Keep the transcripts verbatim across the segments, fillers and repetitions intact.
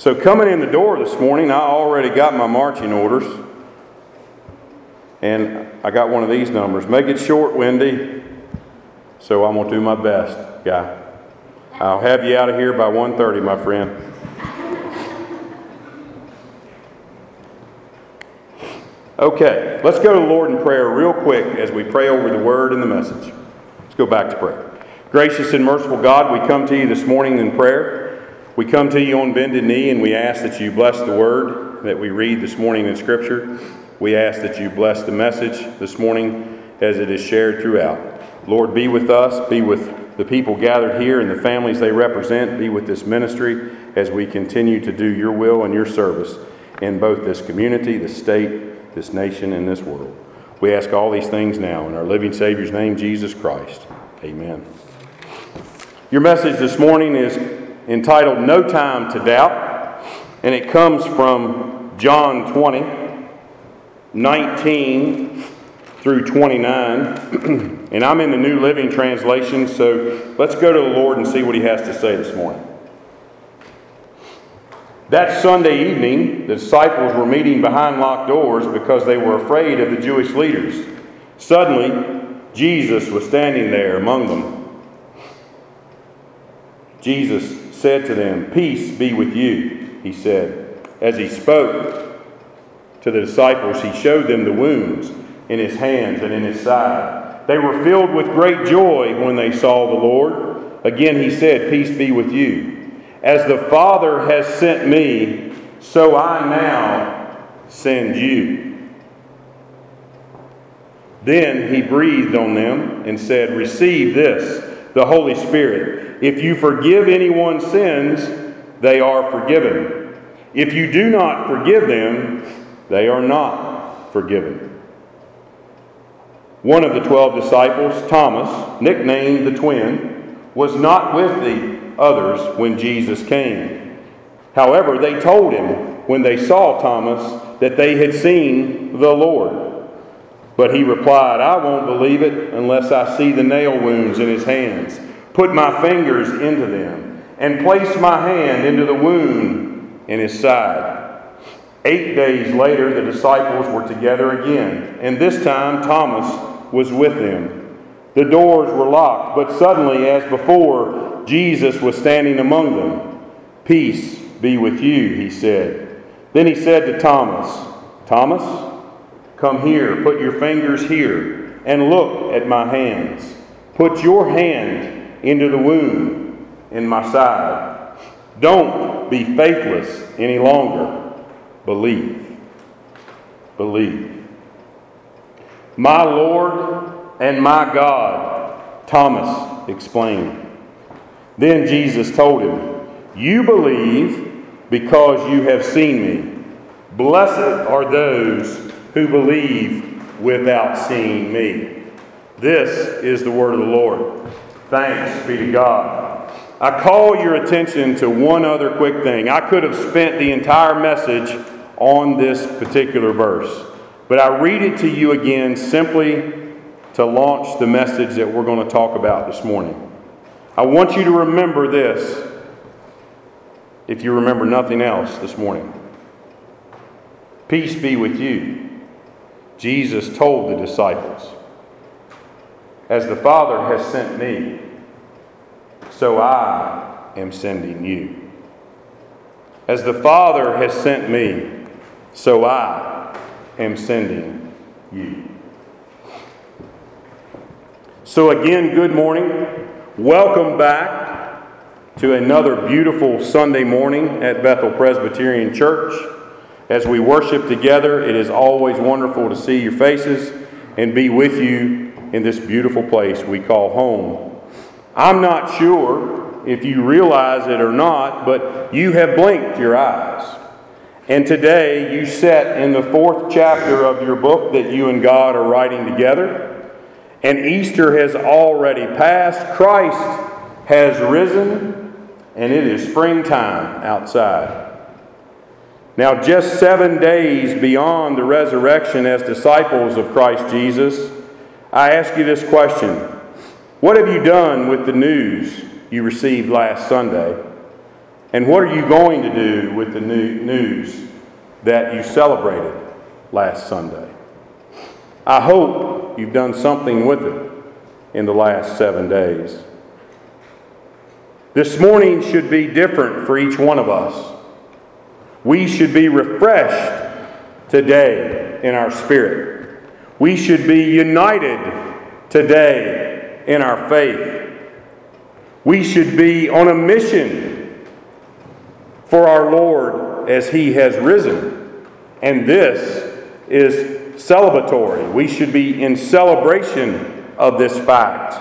So coming in the door this morning, I already got my marching orders. And I got one of these numbers. Make it short, Wendy. So I'm going to do my best, guy. I'll have you out of here by one thirty, my friend. Okay, let's go to the Lord in prayer real quick as we pray over the word and the message. Let's go back to prayer. Gracious and merciful God, we come to you this morning in prayer. We come to you on bended knee and we ask that you bless the word that we read this morning in Scripture. We ask that you bless the message this morning as it is shared throughout. Lord, be with us, be with the people gathered here and the families they represent, be with this ministry as we continue to do your will and your service in both this community, this state, this nation, and this world. We ask all these things now in our living Savior's name, Jesus Christ. Amen. Your message this morning is entitled No Time to Doubt, and it comes from John twenty, nineteen through twenty-nine, and I'm in the New Living Translation, so let's go to the Lord and see what He has to say this morning. That Sunday evening, the disciples were meeting behind locked doors because they were afraid of the Jewish leaders. Suddenly, Jesus was standing there among them. Jesus said to them, "Peace be with you," He said. As He spoke to the disciples, He showed them the wounds in His hands and in His side. They were filled with great joy when they saw the Lord. Again He said, "Peace be with you. As the Father has sent me, so I now send you." Then He breathed on them and said, "Receive this, the Holy Spirit. If you forgive anyone's sins, they are forgiven. If you do not forgive them, they are not forgiven." One of the twelve disciples, Thomas, nicknamed the twin, was not with the others when Jesus came. However, they told him when they saw Thomas that they had seen the Lord. But he replied, "I won't believe it unless I see the nail wounds in His hands, put my fingers into them, and place my hand into the wound in His side." Eight days later, the disciples were together again, and this time Thomas was with them. The doors were locked, but suddenly, as before, Jesus was standing among them. "Peace be with you," He said. Then He said to Thomas, "Thomas, come here, put your fingers here, and look at my hands. Put your hand into the wound in my side. Don't be faithless any longer. Believe." Believe. "My Lord and my God," Thomas explained. Then Jesus told him, "You believe because you have seen me. Blessed are those who believe without seeing me." This is the word of the Lord. Thanks be to God. I call your attention to one other quick thing. I could have spent the entire message on this particular verse, but I read it to you again simply to launch the message that we're going to talk about this morning. I want you to remember this, if you remember nothing else this morning. Peace be with you, Jesus told the disciples. As the Father has sent me, so I am sending you. As the Father has sent me, so I am sending you. So again, good morning. Welcome back to another beautiful Sunday morning at Bethel Presbyterian Church. As we worship together, it is always wonderful to see your faces and be with you in this beautiful place we call home. I'm not sure if you realize it or not, but you have blinked your eyes. And today you sit in the fourth chapter of your book that you and God are writing together. And Easter has already passed. Christ has risen, and it is springtime outside. Now, just seven days beyond the resurrection as disciples of Christ Jesus, I ask you this question. What have you done with the news you received last Sunday? And what are you going to do with the new news that you celebrated last Sunday? I hope you've done something with it in the last seven days. This morning should be different for each one of us. We should be refreshed today in our spirit. We should be united today in our faith. We should be on a mission for our Lord as He has risen. And this is celebratory. We should be in celebration of this fact.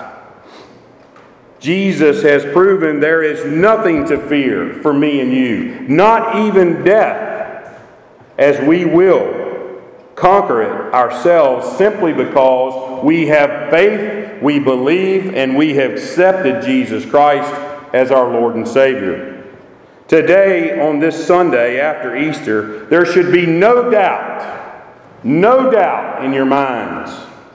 Jesus has proven there is nothing to fear for me and you, not even death, as we will conquer it ourselves simply because we have faith, we believe, and we have accepted Jesus Christ as our Lord and Savior. Today, on this Sunday after Easter, there should be no doubt, no doubt in your minds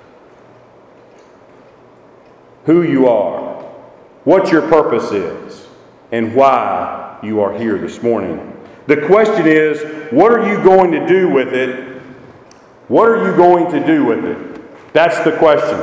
who you are, what your purpose is, and why you are here this morning. The question is, what are you going to do with it? What are you going to do with it? That's the question.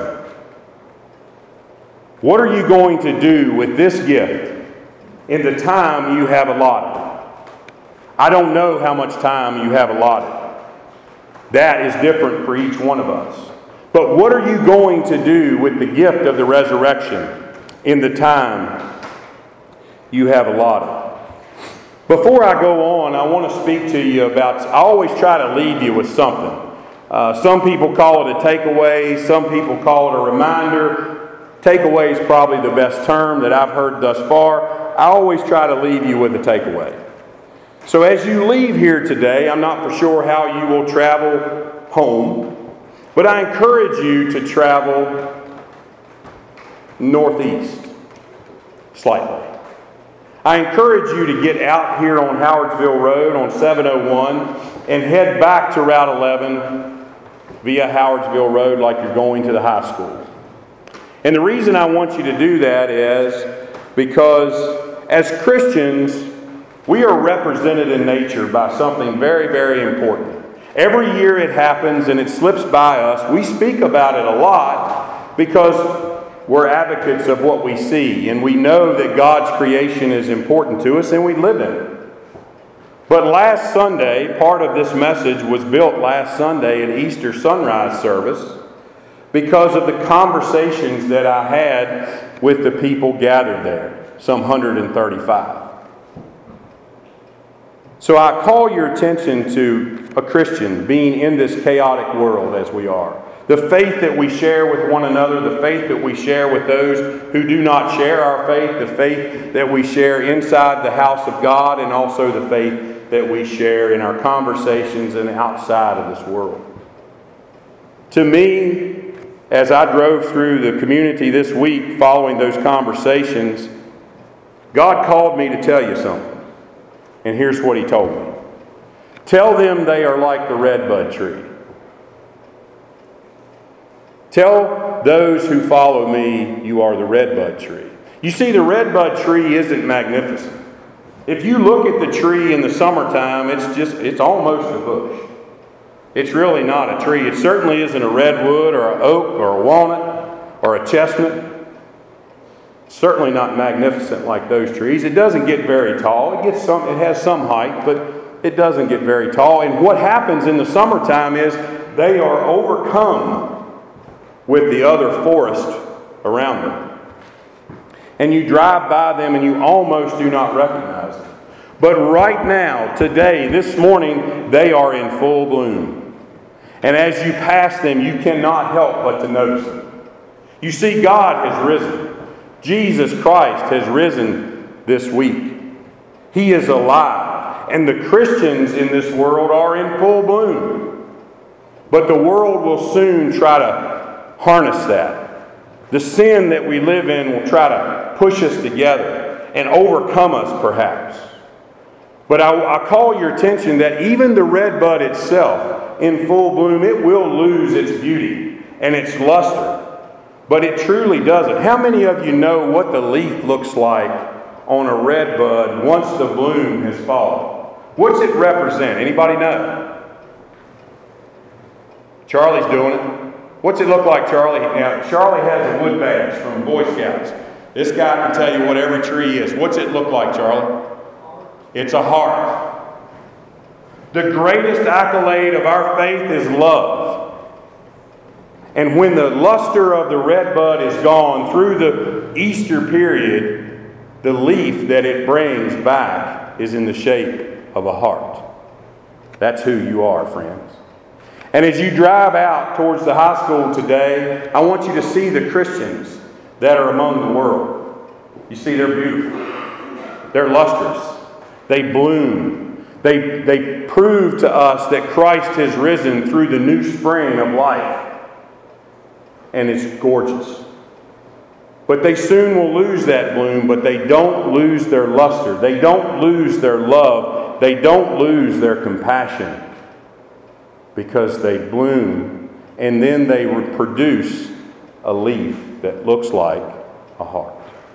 What are you going to do with this gift in the time you have allotted? I don't know how much time you have allotted. That is different for each one of us. But what are you going to do with the gift of the resurrection in the time you have allotted? Before I go on, I want to speak to you about, I always try to leave you with something. Uh, some people call it a takeaway, some people call it a reminder. Takeaway is probably the best term that I've heard thus far. I always try to leave you with a takeaway. So as you leave here today, I'm not for sure how you will travel home, but I encourage you to travel northeast slightly. I encourage you to get out here on Howardsville Road on seven oh one and head back to Route eleven via Howardsville Road like you're going to the high school. And the reason I want you to do that is because as Christians, we are represented in nature by something very, very important. Every year it happens and it slips by us. We speak about it a lot because we're advocates of what we see, and we know that God's creation is important to us, and we live in it. But last Sunday, part of this message was built last Sunday at Easter sunrise service because of the conversations that I had with the people gathered there, some one hundred thirty-five. So I call your attention to a Christian being in this chaotic world as we are. The faith that we share with one another, the faith that we share with those who do not share our faith, the faith that we share inside the house of God, and also the faith that we share in our conversations and outside of this world. To me, as I drove through the community this week following those conversations, God called me to tell you something. And here's what He told me. Tell them they are like the redbud tree. Tell those who follow me, you are the redbud tree. You see, the redbud tree isn't magnificent. If you look at the tree in the summertime, it's just, it's almost a bush. It's really not a tree. It certainly isn't a redwood or an oak or a walnut or a chestnut. It's certainly not magnificent like those trees. It doesn't get very tall. It gets some, it has some height, but it doesn't get very tall. And what happens in the summertime is they are overcome with the other forest around them. And you drive by them and you almost do not recognize them. But right now, today, this morning, they are in full bloom. And as you pass them, you cannot help but to notice them. You see, God has risen. Jesus Christ has risen this week. He is alive. And the Christians in this world are in full bloom. But the world will soon try to harness that. The sin that we live in will try to push us together and overcome us, perhaps. But I, I call your attention that even the redbud itself, in full bloom, it will lose its beauty and its luster. But it truly doesn't. How many of you know what the leaf looks like on a red bud once the bloom has fallen? What's it represent? Anybody know? Charlie's doing it. What's it look like, Charlie? Now, Charlie has a wood badge from Boy Scouts. This guy can tell you what every tree is. What's it look like, Charlie? It's a heart. The greatest accolade of our faith is love. And when the luster of the red bud is gone through the Easter period, the leaf that it brings back is in the shape of a heart. That's who you are, friends. And as you drive out towards the high school today, I want you to see the Christians that are among the world. You see, they're beautiful. They're lustrous. They bloom. They, they prove to us that Christ has risen through the new spring of life. And it's gorgeous. But they soon will lose that bloom, but they don't lose their luster. They don't lose their love. They don't lose their compassion. Because they bloom, and then they produce a leaf that looks like a heart.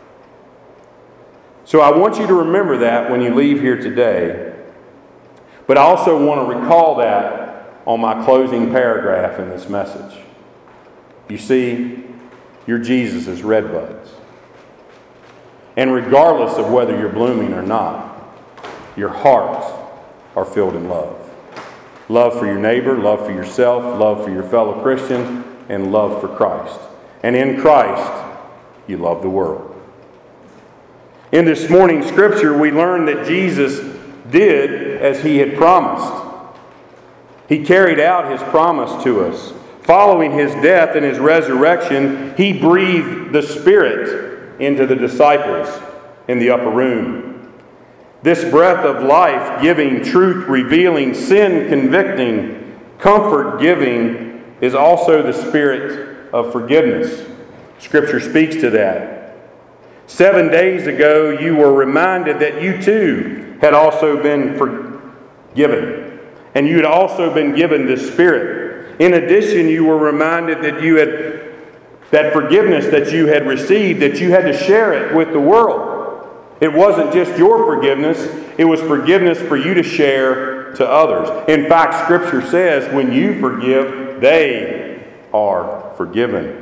So I want you to remember that when you leave here today. But I also want to recall that on my closing paragraph in this message. You see, you're Jesus' red buds. And regardless of whether you're blooming or not, your hearts are filled in love. Love for your neighbor, love for yourself, love for your fellow Christian, and love for Christ. And in Christ, you love the world. In this morning's scripture, we learn that Jesus did as he had promised. He carried out his promise to us. Following his death and his resurrection, he breathed the Spirit into the disciples in the upper room. This breath of life giving, truth revealing, sin convicting, comfort giving is also the spirit of forgiveness. Scripture speaks to that. Seven days ago, you were reminded that you too had also been forgiven. And you had also been given the Spirit. In addition, you were reminded that you had that forgiveness that you had received, that you had to share it with the world. It wasn't just your forgiveness, it was forgiveness for you to share to others. In fact, Scripture says when you forgive, they are forgiven.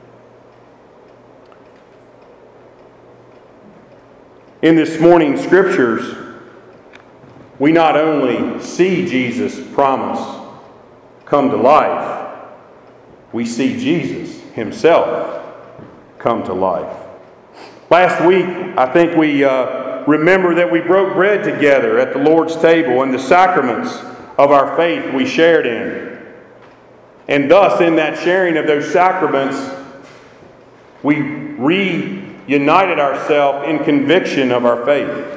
In this morning's Scriptures, we not only see Jesus' promise come to life, we see Jesus himself come to life. Last week, I think we uh, remember that we broke bread together at the Lord's table and the sacraments of our faith we shared in. And thus, in that sharing of those sacraments, we reunited ourselves in conviction of our faith.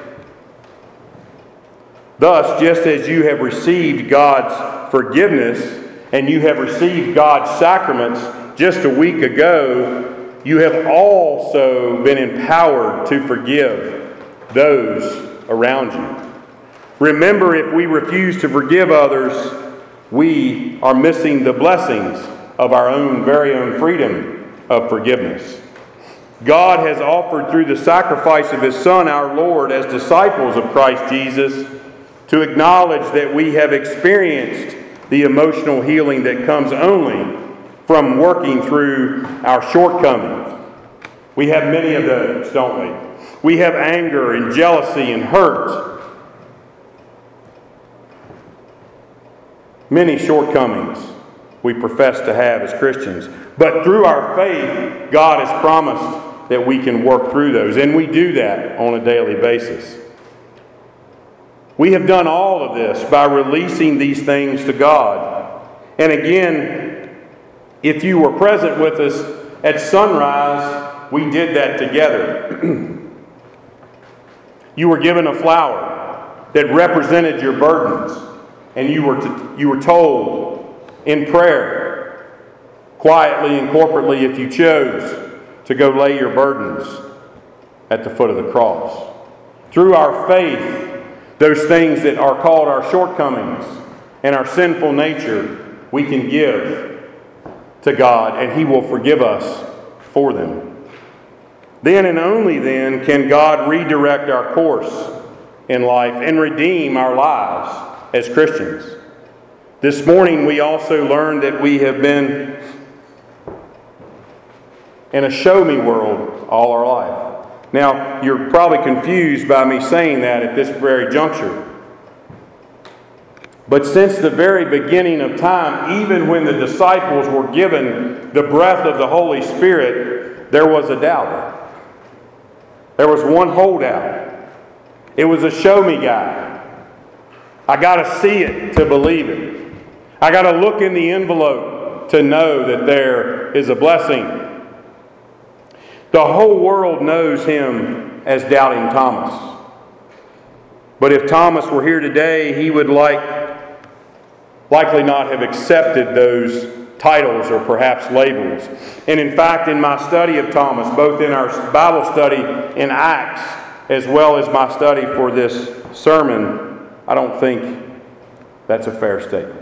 Thus, just as you have received God's forgiveness and you have received God's sacraments just a week ago, you have also been empowered to forgive those around you. Remember, if we refuse to forgive others, we are missing the blessings of our own very own freedom of forgiveness. God has offered through the sacrifice of His Son, our Lord, as disciples of Christ Jesus, to acknowledge that we have experienced the emotional healing that comes only from working through our shortcomings. We have many of those, don't we? We have anger and jealousy and hurt. Many shortcomings we profess to have as Christians. But through our faith, God has promised that we can work through those. And we do that on a daily basis. We have done all of this by releasing these things to God. And again, if you were present with us at sunrise, we did that together. You were given a flower that represented your burdens. And you were, to, you were told in prayer, quietly and corporately if you chose, to go lay your burdens at the foot of the cross. Through our faith, those things that are called our shortcomings and our sinful nature, we can give to God, and He will forgive us for them. Then and only then can God redirect our course in life and redeem our lives as Christians. This morning we also learned that we have been in a show-me world all our life. Now, you're probably confused by me saying that at this very juncture. But since the very beginning of time, even when the disciples were given the breath of the Holy Spirit, there was a doubter. There was one holdout. It was a show-me guy. I got to see it to believe it. I got to look in the envelope to know that there is a blessing. The whole world knows him as Doubting Thomas. But if Thomas were here today, he would like likely not have accepted those titles or perhaps labels. And in fact, in my study of Thomas, both in our Bible study in Acts as well as my study for this sermon, I don't think that's a fair statement.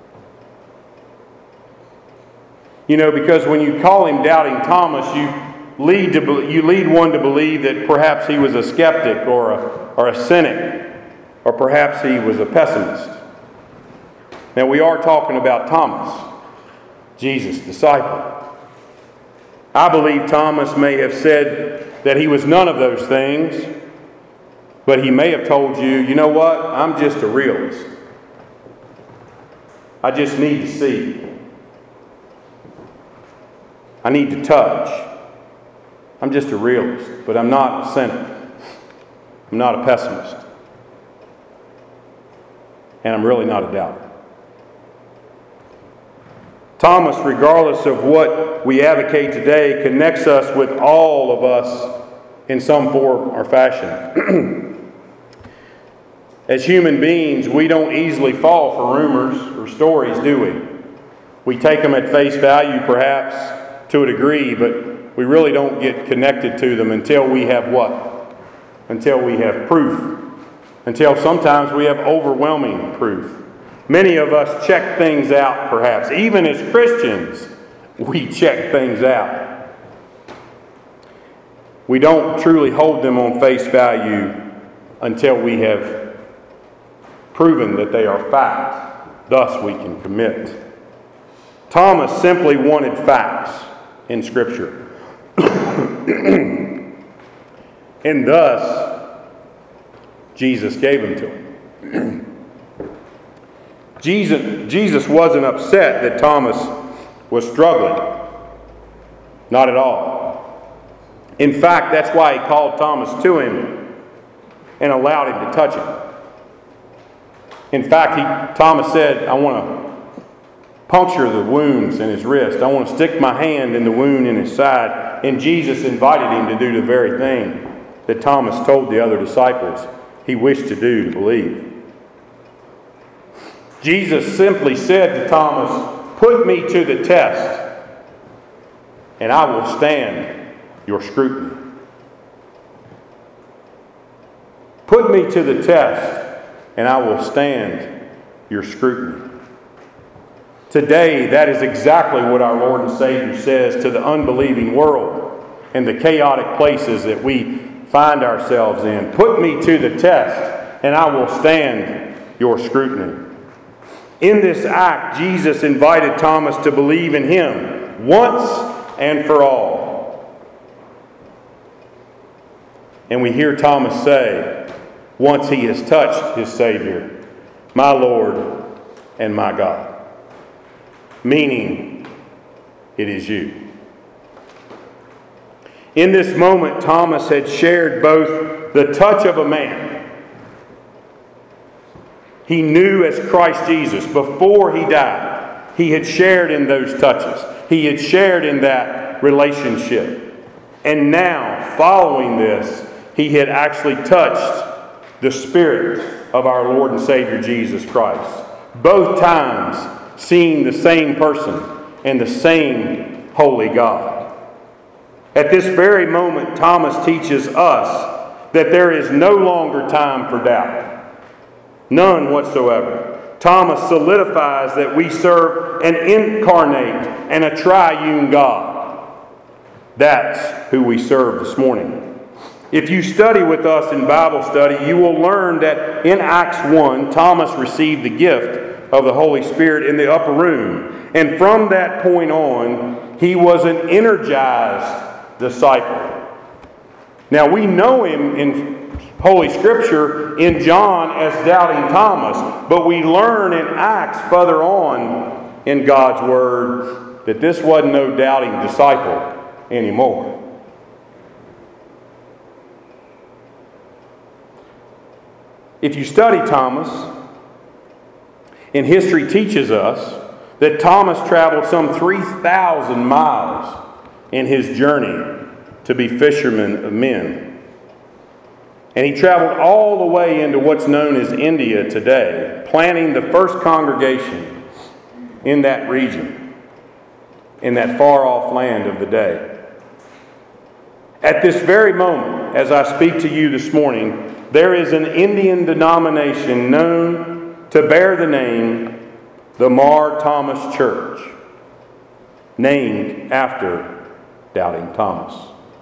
You know, because when you call him Doubting Thomas, you lead to you lead one to believe that perhaps he was a skeptic or a, or a cynic, or perhaps he was a pessimist. Now, we are talking about Thomas, Jesus' disciple. I believe Thomas may have said that he was none of those things, but he may have told you, you know what, I'm just a realist. I just need to see. I need to touch. I'm just a realist, but I'm not a cynic. I'm not a pessimist. And I'm really not a doubter. Thomas, regardless of what we advocate today, connects us with all of us in some form or fashion. As human beings, we don't easily fall for rumors or stories, do we? We take them at face value, perhaps, to a degree, but we really don't get connected to them until we have what? Until we have proof. Until sometimes we have overwhelming proof. Many of us check things out, perhaps. Even as Christians, we check things out. We don't truly hold them on face value until we have proven that they are fact. Thus, we can commit. Thomas simply wanted facts in Scripture. And thus, Jesus gave them to him. Jesus, Jesus wasn't upset that Thomas was struggling. Not at all. In fact, that's why he called Thomas to him and allowed him to touch him. In fact, he, Thomas said, I want to puncture the wounds in his wrist. I want to stick my hand in the wound in his side. And Jesus invited him to do the very thing that Thomas told the other disciples he wished to do to believe. Jesus simply said to Thomas, put me to the test, and I will stand your scrutiny. Put me to the test, and I will stand your scrutiny. Today, that is exactly what our Lord and Savior says to the unbelieving world and the chaotic places that we find ourselves in. Put me to the test, and I will stand your scrutiny. In this act, Jesus invited Thomas to believe in him once and for all. And we hear Thomas say, once he has touched his Savior, my Lord and my God. Meaning, it is you. In this moment, Thomas had shared both the touch of a man. He knew as Christ Jesus, before he died, he had shared in those touches. He had shared in that relationship. And now, following this, he had actually touched the Spirit of our Lord and Savior Jesus Christ. Both times, seeing the same person and the same holy God. At this very moment, Thomas teaches us that there is no longer time for doubt. None whatsoever. Thomas solidifies that we serve an incarnate and a triune God. That's who we serve this morning. If you study with us in Bible study, you will learn that in Acts one, Thomas received the gift of the Holy Spirit in the upper room. And from that point on, he was an energized disciple. Now, we know him in Holy Scripture in John as doubting Thomas, but we learn in Acts further on in God's Word that this wasn't no doubting disciple anymore. If you study Thomas, and history teaches us that Thomas traveled some three thousand miles in his journey to be fisherman of men. And he traveled all the way into what's known as India today, planting the first congregation in that region, in that far-off land of the day. At this very moment, as I speak to you this morning, there is an Indian denomination known to bear the name the Mar Thomas Church, named after Doubting Thomas.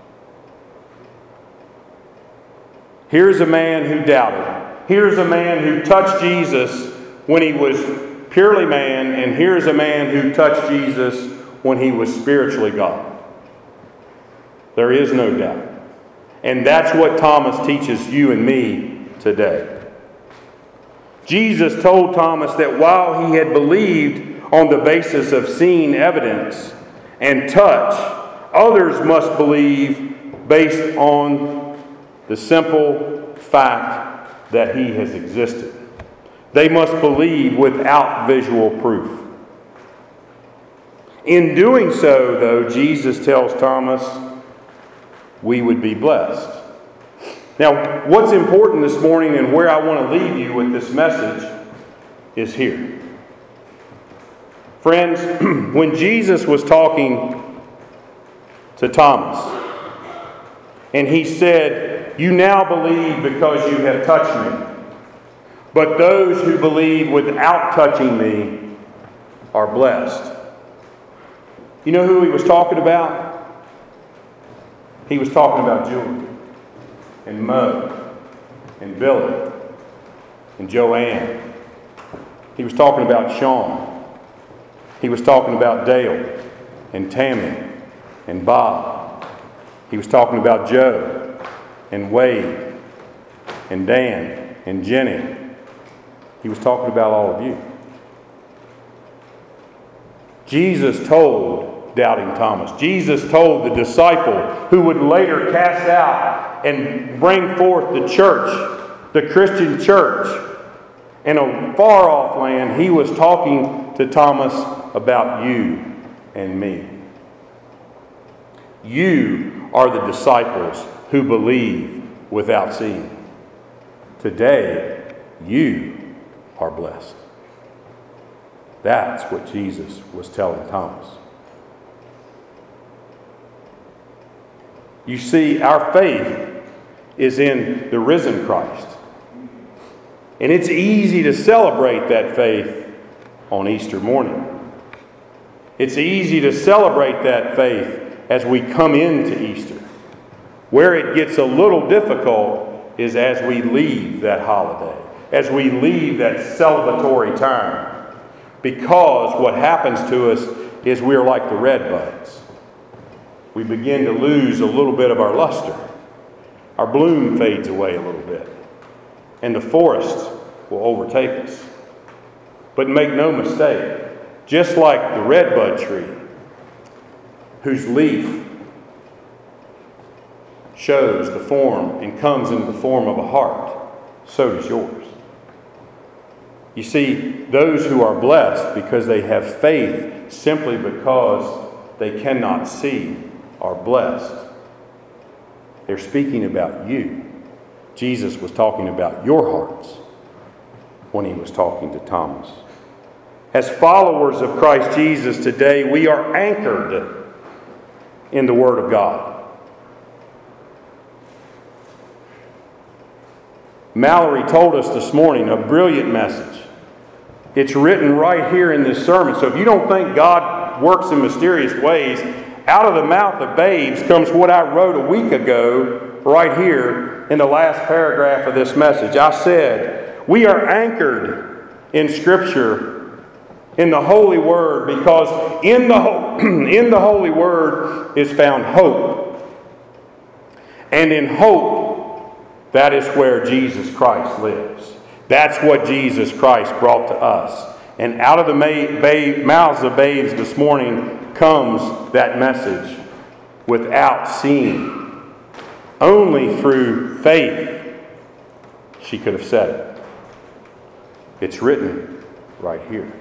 Here's a man who doubted. Here's a man who touched Jesus when he was purely man, and here's a man who touched Jesus when he was spiritually God. There is no doubt. And that's what Thomas teaches you and me today. Jesus told Thomas that while he had believed on the basis of seeing evidence and touch, others must believe based on the simple fact that he has existed. They must believe without visual proof. In doing so, though, Jesus tells Thomas, we would be blessed. Now, what's important this morning and where I want to leave you with this message is here. Friends, when Jesus was talking to Thomas, and he said, you now believe because you have touched me, but those who believe without touching me are blessed. You know who he was talking about? He was talking about Julie and Mo and Billy and Joanne. He was talking about Sean. He was talking about Dale and Tammy and Bob. He was talking about Joe and Wade and Dan and Jenny. He was talking about all of you. Jesus told Doubting Thomas. Jesus told the disciple who would later cast out and bring forth the church, the Christian church, in a far-off land. He was talking to Thomas about you and me. You are the disciples who believe without seeing. Today, you are blessed. That's what Jesus was telling Thomas. You see, our faith is in the risen Christ. And it's easy to celebrate that faith on Easter morning. It's easy to celebrate that faith as we come into Easter. Where it gets a little difficult is as we leave that holiday, as we leave that celebratory time. Because what happens to us is we're like the red buds. We begin to lose a little bit of our luster. Our bloom fades away a little bit. And the forest will overtake us. But make no mistake, just like the redbud tree, whose leaf shows the form and comes in the form of a heart, so does yours. You see, those who are blessed because they have faith simply because they cannot see are blessed. They're speaking about you. Jesus was talking about your hearts when he was talking to Thomas. As followers of Christ Jesus today, we are anchored in the Word of God. Mallory told us this morning a brilliant message. It's written right here in this sermon. So if you don't think God works in mysterious ways, Out of the mouth of babes comes what I wrote a week ago right here in the last paragraph of this message. I said, we are anchored in Scripture, in the Holy Word, because in the, in the Holy Word is found hope. And in hope, that is where Jesus Christ lives. That's what Jesus Christ brought to us. And out of the mouths of babes this morning comes that message without seeing. Only through faith she could have said it. It's written right here.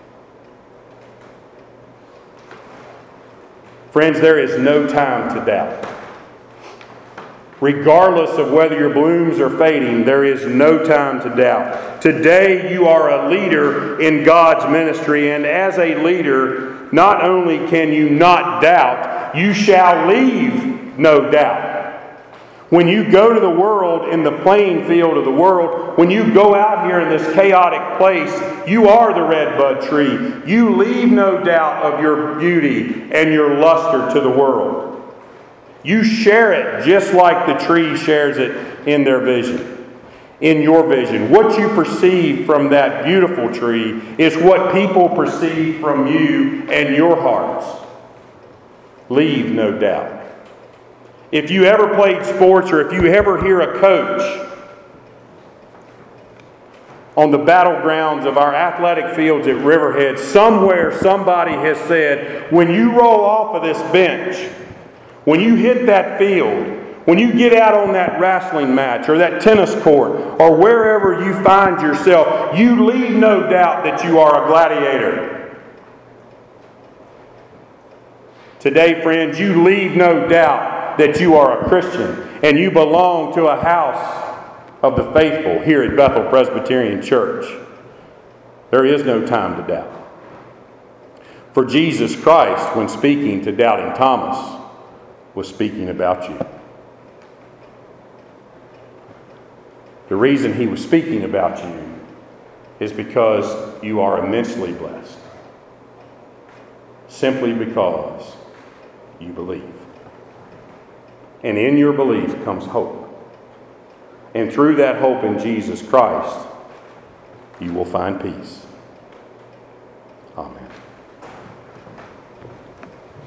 Friends, there is no time to doubt. Regardless of whether your blooms are fading, there is no time to doubt. Today you are a leader in God's ministry, and as a leader, not only can you not doubt, you shall leave no doubt. When you go to the world, in the playing field of the world, when you go out here in this chaotic place, you are the redbud tree. You leave no doubt of your beauty and your luster to the world. You share it just like the tree shares it in their vision, in your vision. What you perceive from that beautiful tree is what people perceive from you and your hearts. Leave no doubt. If you ever played sports, or if you ever hear a coach on the battlegrounds of our athletic fields at Riverhead, somewhere somebody has said, when you roll off of this bench, when you hit that field, when you get out on that wrestling match or that tennis court or wherever you find yourself, you leave no doubt that you are a gladiator. Today, friends, you leave no doubt that you are a Christian and you belong to a house of the faithful here at Bethel Presbyterian Church. There is no time to doubt. For Jesus Christ, when speaking to doubting Thomas, was speaking about you. The reason he was speaking about you is because you are immensely blessed. Simply because you believe. And in your belief comes hope. And through that hope in Jesus Christ, you will find peace.